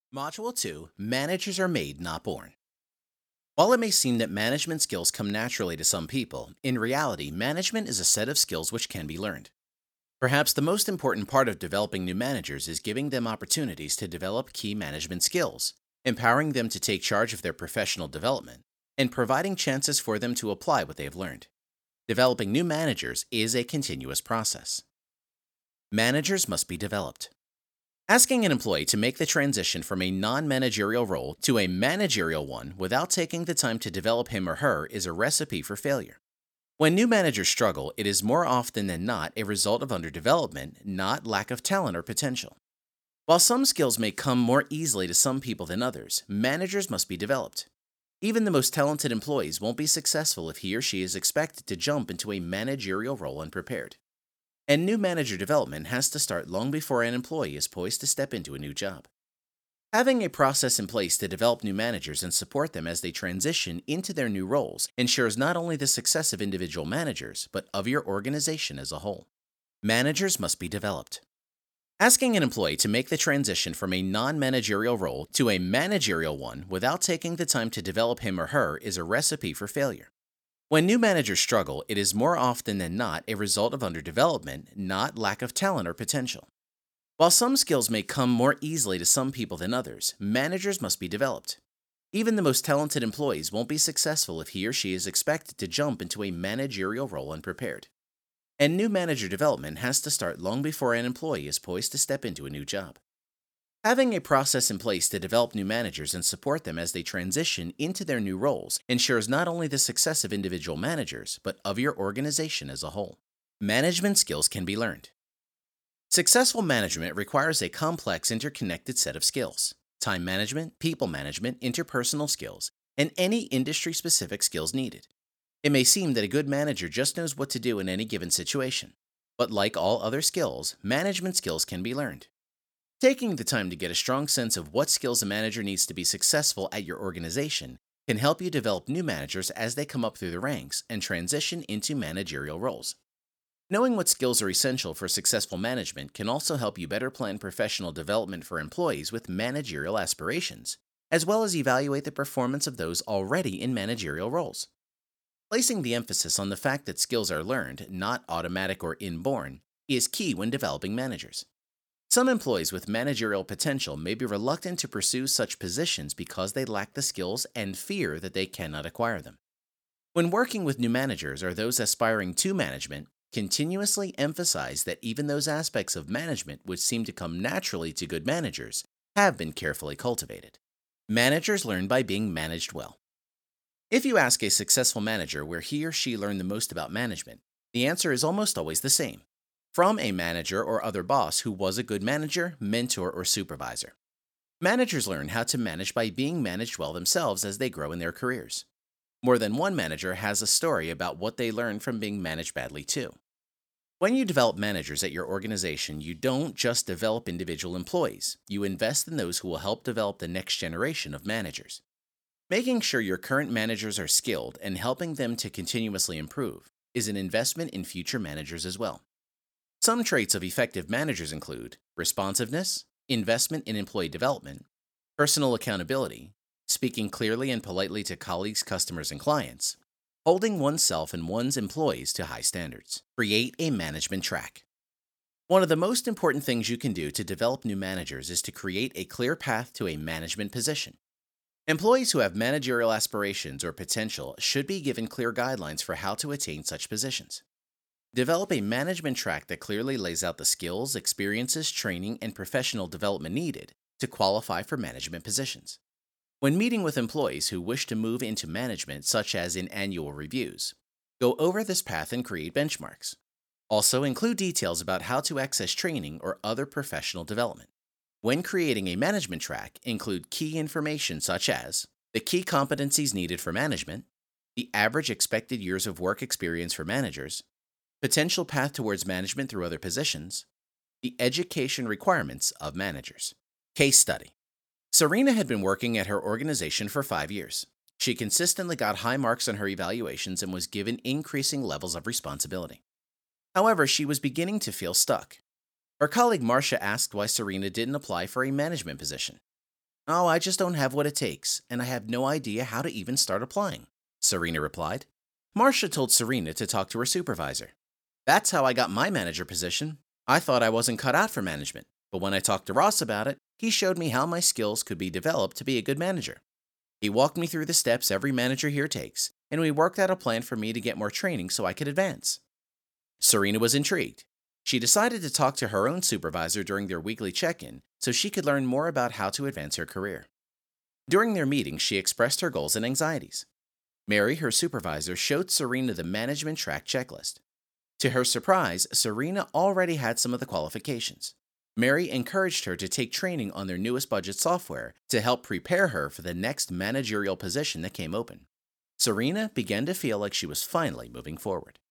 Module 2 Managers are Made, Not Born. While it may seem that management skills come naturally to some people, in reality, management is a set of skills which can be learned. Perhaps the most important part of developing new managers is giving them opportunities to develop key management skills, empowering them to take charge of their professional development, and providing chances for them to apply what they have learned. Developing new managers is a continuous process. Managers must be developed. Asking an employee to make the transition from a non-managerial role to a managerial one without taking the time to develop him or her is a recipe for failure. When new managers struggle, it is more often than not a result of underdevelopment, not lack of talent or potential. While some skills may come more easily to some people than others, managers must be developed. Even the most talented employees won't be successful if he or she is expected to jump into a managerial role unprepared. And new manager development has to start long before an employee is poised to step into a new job. Having a process in place to develop new managers and support them as they transition into their new roles ensures not only the success of individual managers, but of your organization as a whole. Managers must be developed. Asking an employee to make the transition from a non-managerial role to a managerial one without taking the time to develop him or her is a recipe for failure. When new managers struggle, it is more often than not a result of underdevelopment, not lack of talent or potential. While some skills may come more easily to some people than others, managers must be developed. Even the most talented employees won't be successful if he or she is expected to jump into a managerial role unprepared. And new manager development has to start long before an employee is poised to step into a new job. Having a process in place to develop new managers and support them as they transition into their new roles ensures not only the success of individual managers, but of your organization as a whole. Management skills can be learned. Successful management requires a complex, interconnected set of skills: time management, people management, interpersonal skills, and any industry-specific skills needed. It may seem that a good manager just knows what to do in any given situation, but like all other skills, management skills can be learned. Taking the time to get a strong sense of what skills a manager needs to be successful at your organization can help you develop new managers as they come up through the ranks and transition into managerial roles. Knowing what skills are essential for successful management can also help you better plan professional development for employees with managerial aspirations, as well as evaluate the performance of those already in managerial roles. Placing the emphasis on the fact that skills are learned, not automatic or inborn, is key when developing managers. Some employees with managerial potential may be reluctant to pursue such positions because they lack the skills and fear that they cannot acquire them. When working with new managers or those aspiring to management, continuously emphasize that even those aspects of management which seem to come naturally to good managers have been carefully cultivated. Managers learn by being managed well. If you ask a successful manager where he or she learned the most about management, the answer is almost always the same: from a manager or other boss who was a good manager, mentor, or supervisor. Managers learn how to manage by being managed well themselves as they grow in their careers. More than one manager has a story about what they learned from being managed badly too. When you develop managers at your organization, you don't just develop individual employees, you invest in those who will help develop the next generation of managers. Making sure your current managers are skilled and helping them to continuously improve is an investment in future managers as well. Some traits of effective managers include responsiveness, investment in employee development, personal accountability, speaking clearly and politely to colleagues, customers, and clients, holding oneself and one's employees to high standards. Create a management track. One of the most important things you can do to develop new managers is to create a clear path to a management position. Employees who have managerial aspirations or potential should be given clear guidelines for how to attain such positions. Develop a management track that clearly lays out the skills, experiences, training, and professional development needed to qualify for management positions. When meeting with employees who wish to move into management, such as in annual reviews, go over this path and create benchmarks. Also, include details about how to access training or other professional development. When creating a management track, include key information such as the key competencies needed for management, the average expected years of work experience for managers, potential path towards management through other positions, the education requirements of managers. Case study. Serena had been working at her organization for 5 years. She consistently got high marks on her evaluations and was given increasing levels of responsibility. However, she was beginning to feel stuck. Her colleague Marcia asked why Serena didn't apply for a management position. Oh, I just don't have what it takes, and I have no idea how to even start applying, Serena replied. Marcia told Serena to talk to her supervisor. That's how I got my manager position. I thought I wasn't cut out for management, but when I talked to Ross about it, he showed me how my skills could be developed to be a good manager. He walked me through the steps every manager here takes, and we worked out a plan for me to get more training so I could advance. Serena was intrigued. She decided to talk to her own supervisor during their weekly check-in so she could learn more about how to advance her career. During their meeting, she expressed her goals and anxieties. Mary, her supervisor, showed Serena the management track checklist. To her surprise, Serena already had some of the qualifications. Mary encouraged her to take training on their newest budget software to help prepare her for the next managerial position that came open. Serena began to feel like she was finally moving forward.